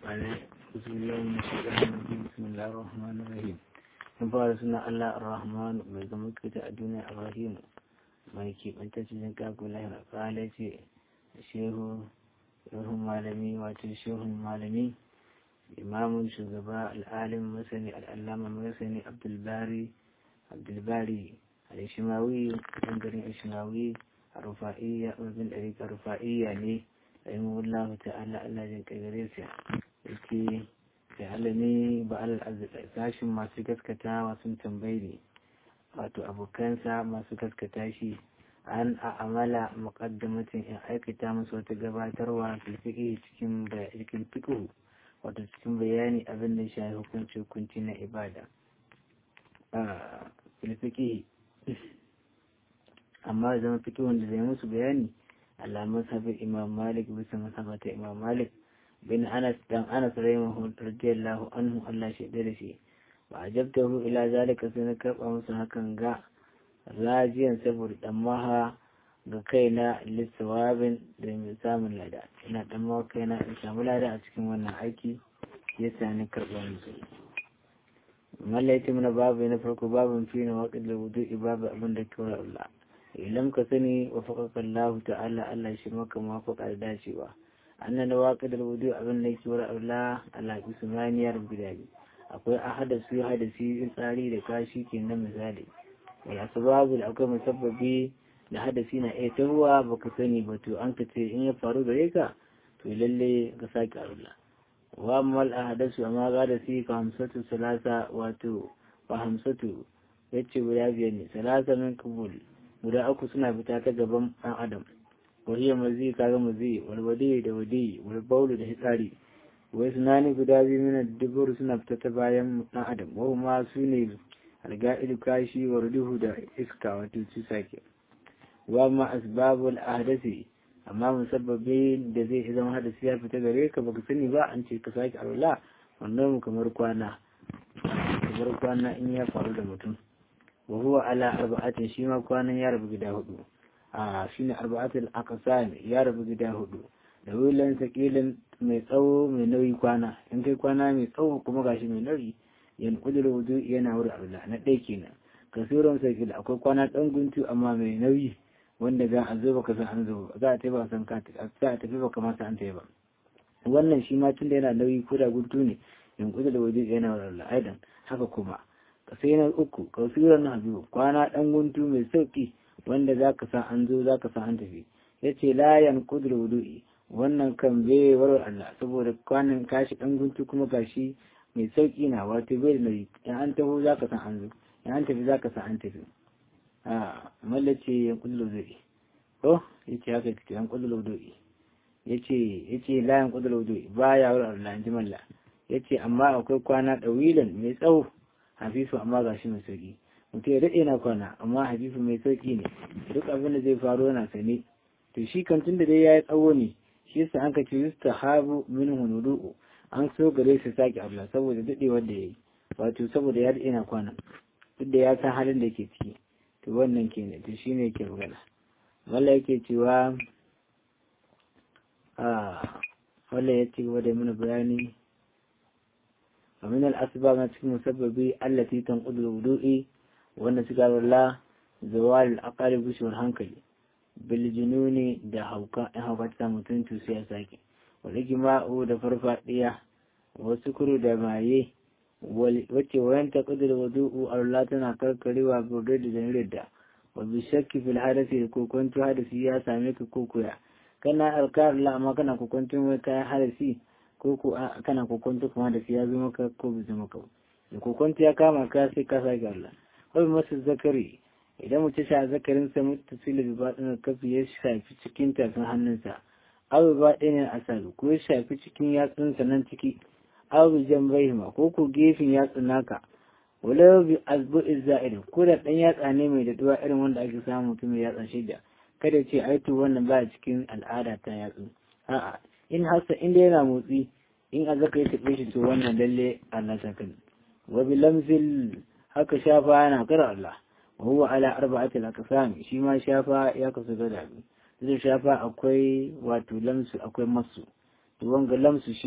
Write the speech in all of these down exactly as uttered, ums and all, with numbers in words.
بسم الله من الشيطان الرجيم بسم الله الرحمن الرحيم نفعل سنة الله الرحمن بزمك تأدونا الرحيم ما يكيب أنت تجنكاك الله قال شيء الشيخ شيخ مالمي واتو شيخ مالمي إمام شغباء العالم مسني العلامة مسني عبد الباري عبد الباري الإشماوي بنجرين إشماوي الرفائية وابن أريك الرفائية يعني رحمه الله تعالى الله جنك غريسة yake da alami ba sashin masu gaskatawa sun tambayi ne wato abokansa masu gaskata shi an a amala muqaddamatin in aikata musu wata gabatarwa filfiƙi cikin cikin fiqhu wato cikin bayani abin da shi hukunci hukunci na ibada a filfiƙi amma zama fiqhun da zai musu bayani alamun sabir imam malik bisa masabata imam malik bin Anas dan Anas rahimahu radiyallahu anhu Allah shi da shi ba ajabtahu ila zalika sai na karba musu hakan ga rajiyan saboda dan maha ga kaina lissawabin da mai samun lada ina dan maha kaina in samu lada a cikin wannan aiki yasa ni karba musu mallaiti mana babu na farko babun fi na waqid da wudu'i babu abin da kawai Allah idan ka sani wa faqaka Allah ta'ala Allah shi maka mafaka da dacewa annan waƙi da wudu abin da yake wura Allah Allah ki sumaniyar bidabi akwai ahadasu hadasi tsari da kashi kenan misali wala sababu da akwai musabbabi da hadasi na iya tahuwa baka sani ba to an ka ce in ya faru gare ka to lalle ka sake Allah wa mal ahadasu amma ga da si ka hamsatu salasa wato wa hamsatu yace guda biyar ne salasa min kabul guda uku suna fita ta gaban ɗan adam wahiyar mazi kaga mazi walwadi da wadi walbaulu da hitsari wai sunani guda biyu mina dubur suna fita ta bayan dan adam wahu ma su ne alga'idu kashi wa ruduhu da iska wato su sake wa ma asbabul ahdasi amma musabbabi da zai zama hadasi ya fita gare ka baka sani ba an ce ka sake Allah wannan mu kamar kwana kamar kwana in ya faru da mutum wa huwa ala arba'atin shi ma kwanan ya rabu gida hudu a shi ne arba'atul aqsam ya rabu gida hudu da wilan sakilin mai tsawo mai nauyi kwana in kai kwana mai tsawo kuma gashi mai nauyi yan kudur wudu yana wuri Allah na ɗaya kenan kasuran sakil akwai kwana ɗan guntu amma mai nauyi wanda za a zo baka san an zo za a tafi ba san ka za a tafi baka ma san ta ba wannan shi ma tunda yana nauyi ko da guntu ne yan kudur wudu yana wuri Allah aidan haka kuma kasai na uku kasuran na biyu kwana ɗan guntu mai sauki wanda za ka sa an zo za ka sa an tafi ya ce layan kudur wudu'i wannan kan bai warwar Allah saboda kwanan kashi ɗan guntu kuma gashi mai sauƙi na wato bai da nauyi in an taho za ka sa an zo in an tafi za ka sa an tafi a mallace yan kudur wudu'i ko ya ce haka kake yan kudur wudu'i ya ce layan kudur wudu'i ba ya warwar Allah in ji malla ya ce amma akwai kwana ɗawilan mai tsawo hafifu amma gashi mai sauƙi mutum ya daɗe na kwana amma hadisu mai sauƙi ne duk abin da zai faru yana sane to shi kan tun da dai ya yi tsawo ne shi yasa an ka ce yusta habu min hunudu'u an so gare su sake abla saboda daɗewar da ya yi wato saboda ya daɗe na kwana duk da ya san halin da ke ciki to wannan ke ne to shi ne ke magana wala yake cewa a wala ya ci gaba da mana bayani ومن الأسباب التي مسببة التي تنقض الوضوء wanda suka rala zawal akari gushewar hankali biljinuni da hauka in hauka ta mutum to sai ya sake wani jima'u da farfadiya wasu kuru da maye wacce wayan ta kudur wudu'u Allah tana karkarewa gobe da janirar da wa bi shakki fil hadasi da kokonto hadasi ya same ka kokoya kana alkar la amma kana kokonto wai kayan hadasi ko ko kana kokonto kuma da ya zo maka ko bai zo maka da kokonto ya kama ka sai ka sake Allah wai masu zakari idan mutum sha zakarinsa mutasila bi baɗin kafi ya shafi cikin tafin hannunsa abu ba ɗaya asabi ko ya shafi cikin yatsunsa nan ciki abu jan baihima ko ko gefen yatsun naka walau bi azbu izza'idin ko da ɗan yatsa ne mai daɗuwa irin wanda ake samu mutum mai yatsa shida kada ce ai to wannan ba cikin al'ada ta yatsu a'a in hasa inda yana motsi in a zaka ya taɓe shi to wannan lalle Allah ta kan wa bi lamzil haka shafa yana kara Allah wa huwa ala arba'atil aqsam shi ma shafa ya kasu gada zai shafa akwai wato lamsu akwai masu to wanga lamsu shine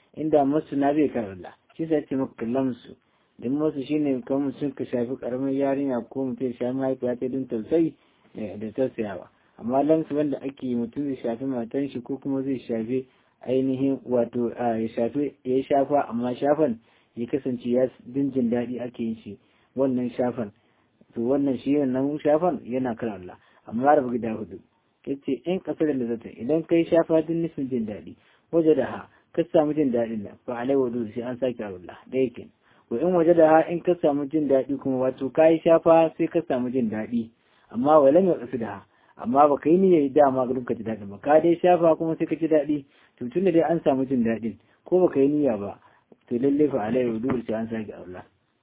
inda masu na bai karalla shi sai ce maka lamsu don masu shine kamar mutum ka shafi karamin yarinya ko mutum ya shafi mahaifiya ta don tausayi da tausayawa amma lamsu wanda ake mutum zai shafi matan shi ko kuma zai shafi ainihin wato ya shafi ya shafa amma shafan ya kasance ya jin daɗi ake yin shi wannan shafan to wannan shi wannan shafan yana kan Allah amma da gida hudu yace in kasar da lazata idan kai shafa din nufin jin daɗi waje da ha ka samu jin daɗin nan fa alai wudu sai an sake Allah da yake ko in waje da ha in ka samu jin daɗi kuma wato kai shafa sai ka samu jin daɗi amma walam ya kasu da ha amma ba kai niyyar dama gurin ka ji daɗi ba ka dai shafa kuma sai ka ji daɗi to tunda dai an samu jin daɗin ko ba kai niyya ba to lalle fa alai wudu sai an sake Allah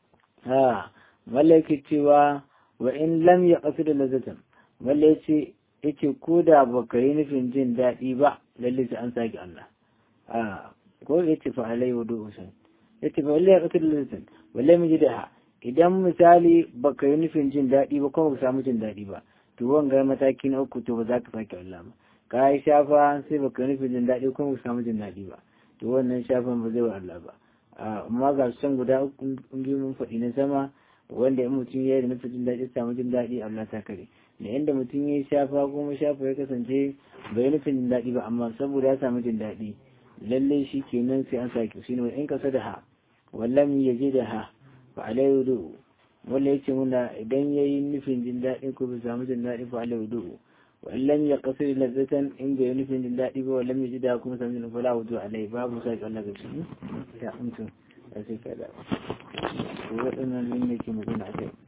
ha mallaki cewa wa in lam ya kasu da lazatan mallaki yace ko da baka yi nufin jin daɗi ba lalle sai an sake Allah a ko yace fa alai wudu usan yace fa lalle ya kasu da lazatan wallahi mu ji da idan misali baka yi nufin jin daɗi ba kuma ka samu jin daɗi ba to wanga mataki na uku to ba za ka sake Allah ba ka yi shafa sai baka yi nufin jin daɗi kuma ka samu jin daɗi ba to wannan shafan ba zai wa Allah ba amma ga san guda uku biyu mun faɗi na sama wanda in mutum ya yi da nufin jin daɗi samu jin daɗi Allah ta kare da inda mutum ya shafa kuma shafa ya kasance bai nufin jin daɗi ba amma saboda ya samu jin daɗi lallai shi kenan sai an sake shi ne in kasa da ha wallan ya je da ha fa alai wudu wanda ya ce muna idan ya yi nufin jin daɗi ko bai samu jin daɗi fa alai wudu wallan ya kasa da lazzatan in bai nufin jin daɗi ba wallan ya ji da kuma samu jin fala wudu alai babu sai Allah ga shi ya mutum ya sai ka da waɗannan ne ke magana a kai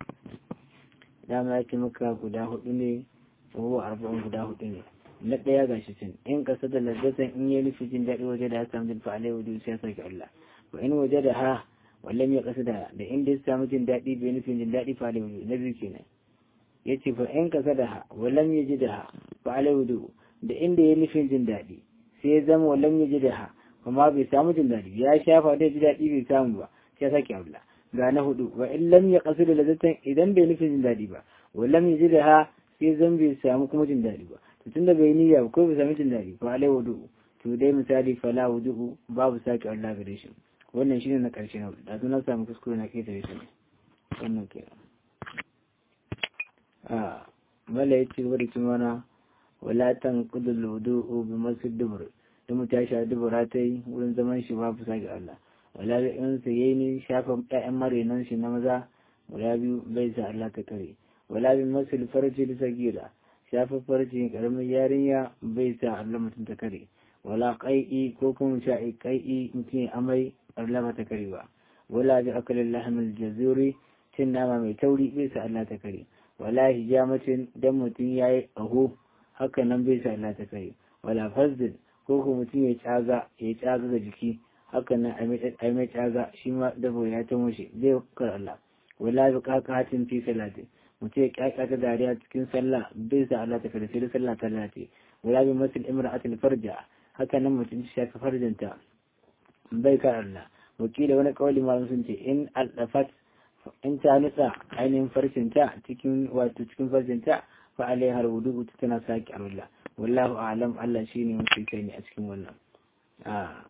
dama ya ce maka guda hudu ne ko arba'in guda hudu ne na ɗaya ga shi cin in kasa da lazzatan in yi nufi jin daɗi waje da ya samu jin fa'alai wudu sai ya sake Allah wa in waje da ha wallan ya kasa da da inda ya samu jin daɗi bai nufin jin daɗi fa'alai wudu na biyu kenan ya ce fa in kasa da ha wallan ya ji da ha fa'alai wudu da inda ya nufin jin daɗi sai ya zama wallan ya ji da ha kuma bai samu jin daɗi ya shafa da ji daɗi bai samu ba sai ya sake Allah ga na hudu wa in lam ya kasu da lazatan idan bai nufin jin daɗi ba wa lam ya ji da ha sai zan bai samu kuma jin daɗi ba to tunda bai niyya ba ko bai samu jin daɗi fa alai wudu to dai misali fala wudu babu sake Allah gare shi wannan shine na karshe na da na samu kuskure na kai tare shi wannan ke a mala yace wani kimana wala tanqudul wudu bi masjid dubur da mutasha dubura tai wurin zaman shi babu sake Allah wala da in sa yayi ni shafa ƴaƴan marenan shi na maza guda biyu bai sa Allah ta kare wala bi masul farji da sagira shafa farji karamin yarinya bai sa Allah mutum ta kare wala qai'i ko kuma sha'i qai'i mutum amai Allah ba ta kare ba wala bi akalil lahmil jazuri cin nama mai tauri bai sa Allah ta kare wala hijamatin dan mutum yayi aho haka nan bai sa Allah ta kare wala fazdin ko kuma mutum ya tsaga ya tsaga ga jiki haka nan ai mai tsaga shi ma dabo ya ta mushe zai kar Allah wala bi qaqatin fi salati mutum ya kyakya ta dariya cikin sallah bai sa Allah ta kare sai da sallah ta lati wala bi masil imra'atil farja haka nan mutum ya shafi farjinta bai kar Allah wakila wani kawali ma sun ce in al-dafat in ta nutsa ainihin farcinta cikin wato cikin farcinta fa alaiha wudu tana saki Allah wallahu a'lam Allah shine mafi kai ne a cikin wannan a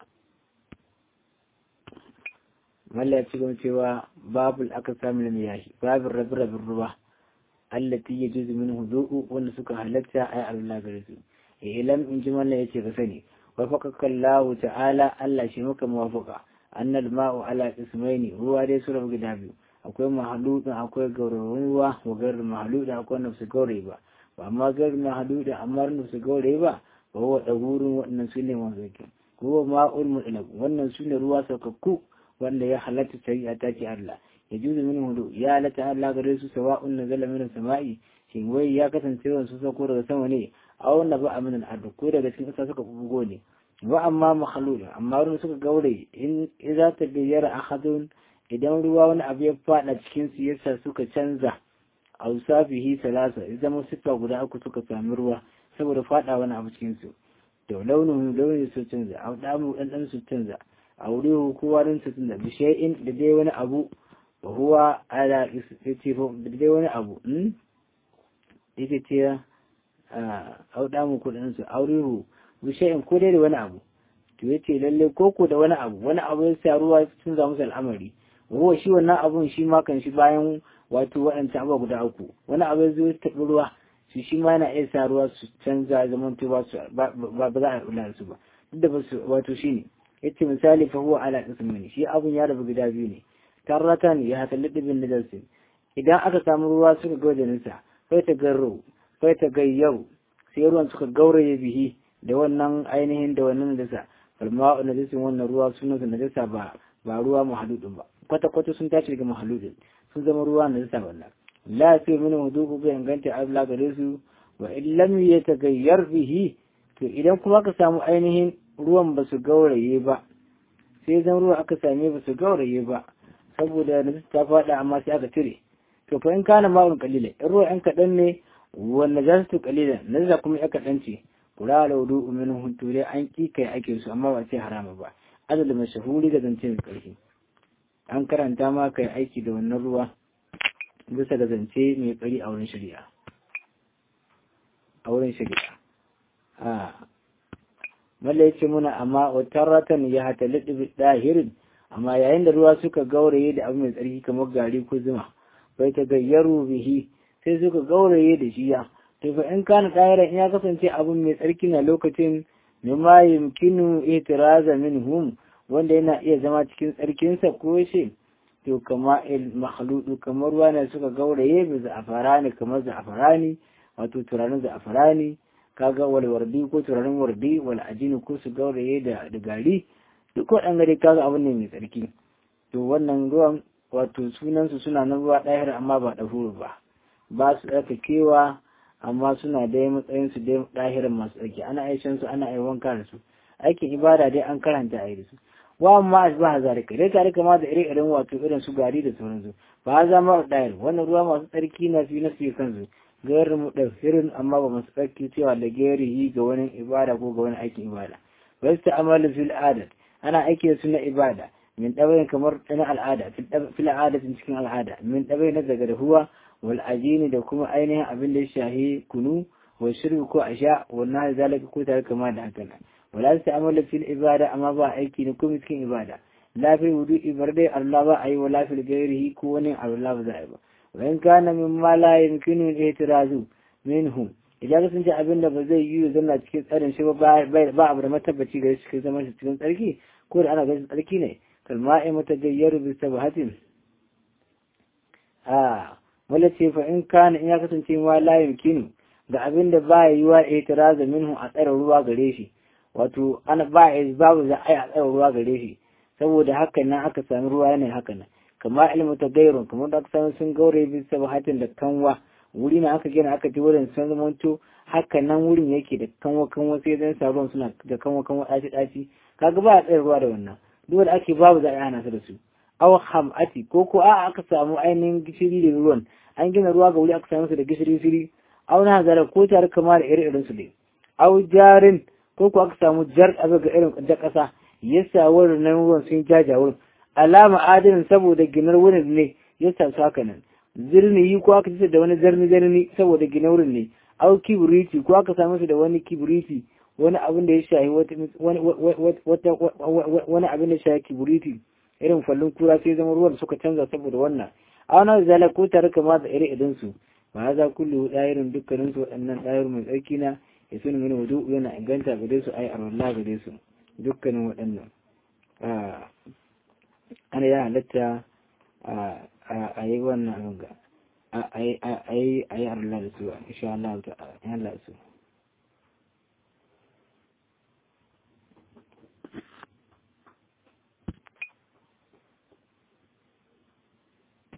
mallaya cikin cewa babul aka samu na miyahi babin rabe-raben ruwa allati ya juzu min hudu'u wanda suka halatta ai Allah gare su ilam in ji mallaya ce ka sani wa faqaka Allah ta'ala Allah shi maka muwafaqa annal ma'u ala ismaini ruwa dai su rabu gida biyu akwai mahaludin akwai gaurayen ruwa wa gairar mahaludin akwai nafsu gaurayi ba ba amma gairar mahaludin amma nafsu gaurayi ba ba wa ɗagurin waɗannan su ne masu yake ko ma'ul mutlaq wannan su ne ruwa saukakku wanda ya halatta shari'a ta ce Allah ya juzu min hudu ya halatta Allah gare su sawa'un nazala min sama'i shin wai ya kasance wasu sauko daga sama ne a wanda ba a min al'adu ko daga cikin ƙasa suka bugo ne wa amma makhalul amma ruwa suka gaure in idza tabayyara ahadun idan ruwa wani abu ya fada cikin su yasa suka canza awsafihi salasa idan sifa guda uku suka sami ruwa saboda fada wani abu cikin su to launin launin su canza a damu dan dan su canza a wuri kowa din su canza bi shay'in da dai wani abu wa huwa ala istifo da dai wani abu hmm yake ce a damu kudin su aurihu bi shay'in ko dai da wani abu to yace lalle koko da wani abu wani abu ya sa ruwa sun zama musu al'amari ruwa shi wannan abun shi ma kan shi bayan wato waɗancan abubuwa guda uku wani abu ya zo ya taɓi ruwa shi shi ma yana iya sa ruwa su canza zaman to ba su ba za a kula su ba duk da ba su wato shine yace misali fa huwa ala qismin shi abun ya rabu gida biyu ne tarratan ya hatalli bin najasin idan aka samu ruwa suka ga wajeninsa kai ta garro kai ta gayyau sai ruwan suka gauraye bihi da wannan ainihin da wannan najasa falma'u najasin wannan ruwa sunan najasa ba ba ruwa mahaludin ba kwata kwata sun tashi daga mahaludin sun zama ruwa najasa wannan la sai min wudu ga inganta Allah gare su wa in lam yatagayyar bihi to idan kuma ka samu ainihin ruwan ba su gauraye ba sai zan ruwa aka same ba su gauraye ba saboda najasa ta fada amma sai aka cire to fa in kana ma'un qalila in ruwa an kadan ne wanda za su qalila najasa kuma ya kadan ce kula da wudu minhu to dai an ki kai ake su amma ba sai harama ba adal mashhuri da zance mai karfi an karanta ma kai aiki da wannan ruwa bisa ga zance mai kari a wurin shari'a a wurin shari'a a malla yace muna amma wataratan ya hatalidu bi dahirin amma yayin da ruwa suka gauraye da abu mai tsarki kamar gari ko zuma bai ta gayyaru bihi sai suka gauraye da shi ya to fa in kana dahiran in ya kasance abun mai tsarki na lokacin mimma yumkinu itiraza minhum wanda yana iya zama cikin tsarkinsa ko shi to kama il makhludu kamar ruwa ne suka gauraye bi za'afarani kamar za'afarani wato turanin za'afarani kaga wal wardi ko turanin wardi wal ajini ko su gauraye da da gari duk waɗanda dai kaga abin ne mai tsarki to wannan ruwan wato sunan su suna nan ruwa ɗahir amma ba ɗahuru ba ba su ɗaka kewa amma suna dai matsayin su dai ɗahirin masu tsarki ana aishan su ana ai wanka da su aikin ibada dai an karanta a yi da su wa amma asbaha zalika dai tare kama da ire-iren wato irin su gari da sauransu ba za ma ɗahir wannan ruwa masu tsarki na fi na fi kansu gayar mu ɗaukirin amma ba masu tsarki cewa da gairihi ga wani ibada ko ga wani aikin ibada ba su ta'amalu fil adat ana aiki da su na ibada min ɗabayin kamar na al'ada fil adatin cikin al'ada min ɗabayin na daga dahuwa wal ajini da kuma ainihin abin da ya shahi kunu wa shirbi ko asha wannan zalika ko tare kama da hakan wala su ta'amalu fil ibada amma ba aiki ne kuma cikin ibada la fi wudu ibar dai Allah ba a yi wala fil gairihi ko wani Allah ba za a yi ba وإن كان مما لا يمكن الاعتراض منهم idan sun ce abin da ba zai yi zama cikin tsarin shi ba ba abu da matabbaci ga shi zama shi cikin tsarki ko da ana ganin tsarki ne kalma'i mutagayyaru bi sabahatin a wala ce fa in kana in ya kasance ma la yumkinu ga abin da ba yi wa i'tiraza minhu a tsara ruwa gare shi wato ana ba babu za a yi a tsara ruwa gare shi saboda haka nan aka sami ruwa yana haka nan kama ilmu ta gairun kamar da aka samu sun gaure bin sabahatin da kanwa wuri na aka gina aka ji wurin sun zamanto haka nan wurin yake da kanwa kanwa sai zan sa ruwan suna da kanwa kanwa ɗaci ɗaci kaga ba a tsayar ruwa da wannan duk da ake babu za a yi hana su da su aw hamati ko ko a aka samu ainihin gishiri da ruwan an gina ruwa ga wuri aka samu su da gishiri siri aw na hazara ko tare kama da ire iren su dai aw jarin ko ko aka samu jar abu ga irin da ƙasa yasa wurin nan ruwan sun jaja wurin alama adinin saboda ginar wurin ne ya sa su haka nan zirni yi ko aka ce da wani zarni zarni saboda ginar wurin ne au kibriti ko aka samu su da wani kibriti wani abin da ya shahi wani wani abin da ya shahi kibriti irin fallon kura sai zama ruwan suka canza saboda wannan auna zala ko tare kama da ire idan su ba za kullu dairin dukkanin su waɗannan dairin mai tsarki na ya sunu mini wudu yana inganta gare su ai arwalla gare su dukkanin waɗannan ana ya halatta a yi wannan abin ga a yi a yi a yi a da su insha Allah ta'ala ya Allah su